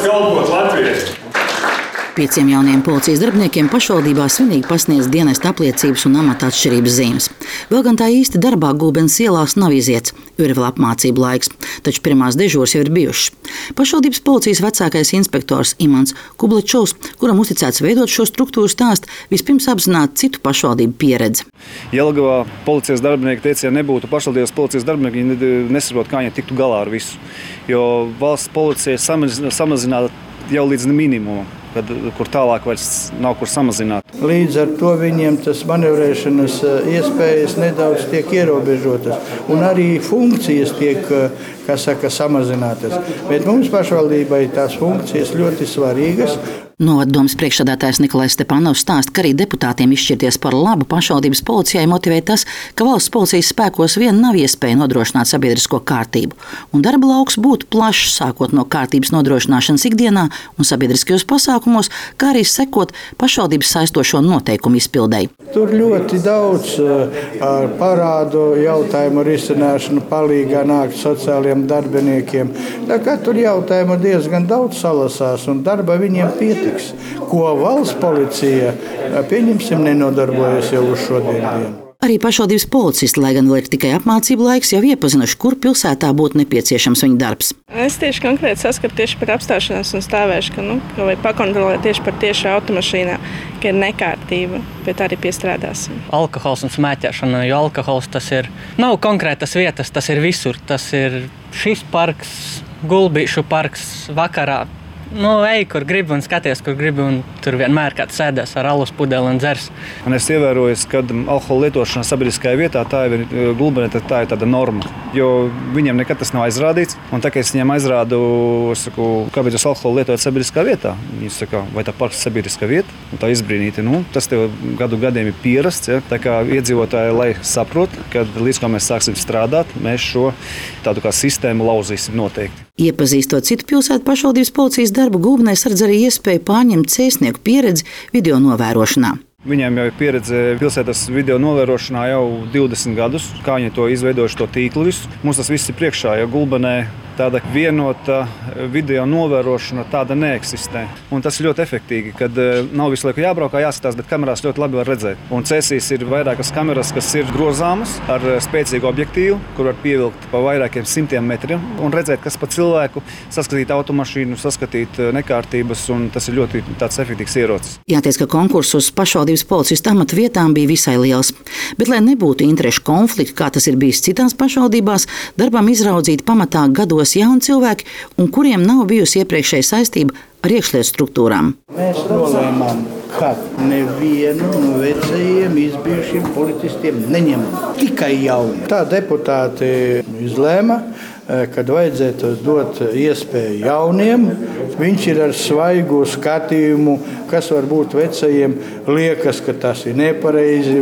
kalpot Latvijai! 5 jauniem policijas darbiniekiem pašvaldībā svinīgi pasniedz dienesta apliecības un amata atšķirības zīmes. Vēl gan tā īsti darbā Gulbenes ielās nav iziets, jo ir vēl apmācību laiks, taču pirmās dežūras jau ir bijušas. Pašvaldības policijas vecākais inspektors Imants Kublečovs, kuram uzticēts veidot šo struktūru stāstu, vispirms apzināti citu pašvaldību pieredzi. Jelgavā policijas darbinieki teica, ja nebūtu pašvaldības policijas darbinieki, viņi nesaprot, kā viņi tiktu galā ar visu. Jo valsts policija samazināta jau līdz minimumam, kur tālāk vairs nav kur samazināt. Līdz ar to viņiem tas manevrēšanas iespējas nedaudz tiek ierobežotas, un arī funkcijas tiek, samazinātas. Bet mums pašvaldībai tās funkcijas ļoti svarīgas. Novaddomes priekšsēdētājs Nikolais Stepanovs stāsta, ka arī deputātiem izšķirties par labu pašvaldības policijai motivē tas, ka valsts policijas spēkos vien nav iespēja nodrošināt sabiedrisko kārtību. Un darba lauks būtu plašs, sākot no kārtības nodrošināšanas ikdienā un sabiedriskajos pasākumos, kā arī sekot pašvaldības saistošo noteikumu izpildei. Tur ļoti daudz ar parādu jautājumu risināšanu palīgā nākt sociālajiem darbiniekiem. Tā kā tur jautājumu diezgan daudz salasās un darba viņiem pietiks. Ko valsts policija, pieņemsim, nenodarbojas jau uz šodienu. Arī pašvaldības policisti, lai gan vēl ir tikai apmācību laiks, jau iepazinuši, kur pilsētā būtu nepieciešams viņa darbs. Es tieši konkrēti saskatu tieši par apstāšanās un stāvēšanu, ka vai pakontrolēt tieši par tieši automašīnā, ka ir nekārtība, pie tā arī piestrādāsim. Alkohols un smēķēšana, jo alkohols tas nav konkrētas vietas, tas ir visur. Tas ir šis parks, Gulbīšu parks vakarā. Ej, kur gribi un skaties, kur gribi, un tur vienmēr kāds sēdēs ar alus pudeli un dzers. Un es ievēroju, ka alkohola lietošana sabiedriskajā vietā, tā ir Gulbenē, tā ir tāda norma. Jo viņiem nekad tas nav aizrādīts. Un tā, ka es viņiem aizrādu, kāpēc jūs alkoholu lietojat sabiedriskā vietā? Viņi saka, vai tā parks sabiedriskā vieta? Un tā izbrīnīti. Tas tev gadiem ir pierasts. Ja? Tā kā iedzīvotāji, lai saprot, ka līdz kā mēs sāksim strādāt, mēs šo tādu kā sistēmu lauzīsim noteikti. Iepazīstot citu pilsētu pašvaldības policijas darbu, Gulbenē saredz arī iespēju pārņemt cēsnieku pieredzi video novērošanā. Viņiem jau ir pieredze pilsētas video novērošanā jau 20 gadus, kā viņi to izveidojuši, to tīklu visu. Mums tas viss ir priekšā, jo Gulbenē tāda vienota video novērošana tāda neeksistē. Un tas ir ļoti efektīgi, kad nav visu laiku jābraukā, jāskatās, bet kamerās ļoti labi var redzēt. Un cēsīs ir vairākas kameras, kas ir grozāmas ar spēcīgu objektīvu, kur var pievilkt pa vairākiem simtiem metriem un redzēt, kas pa cilvēku, saskatīt automašīnu, saskatīt nekārtības, un tas ir ļoti tāds efektīvs ierocis. Jāteic, ka konkurss uz pašvaldības policistu amatu vietām bija visai liels. Bet, lai nebūtu interešu konfliktu, kā tas ir bijis citās pašvaldībās, darbam izraudzīti pamatā gados jauni cilvēki, un kuriem nav bijusi iepriekšēja saistība ar iekšlietu struktūrām. Mēs nolēmām, ka nevienu no vecajiem izbijušiem policistiem neņemam, tikai jauni. Tā deputāti izlēma, kad vajadzētu dot iespēju jauniem. Viņš ir ar svaigu skatījumu, kas var būt vecajiem, liekas, ka tas ir nepareizi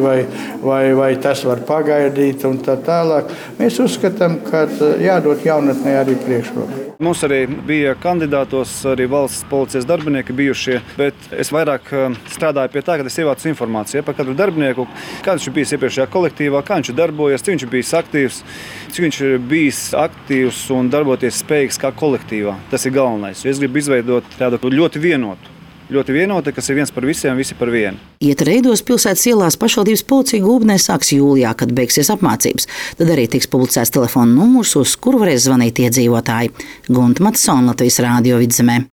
vai tas var pagaidīt un tā tālāk. Mēs uzskatām, ka jādod jaunatnē arī priekšroku. Mums arī bija kandidātos arī valsts policijas darbinieki bijušie, bet es vairāk strādāju pie tā, ka es ievācu informāciju par katru darbinieku, kā viņš ir bijis iepriekšējā kolektīvā, kā viņš ir darbojies, cik viņš ir bijis aktīvs, cik viņš ir bijis aktīvs un darboties spējīgs kā kolektīvā. Tas ir galvenais. Es gribu izveidot tādu ļoti vienotu, kas ir viens par visiem, visi par vienu. Iet reidos pilsētas ielās pašvaldības policija Gulbenē sāks jūlijā, kad beigsies apmācības. Tad arī tiks publicēts telefona numurs, uz kuru varēs zvanīt iedzīvotāji. Gunta Matsona, Latvijas Rādio Vidzemē.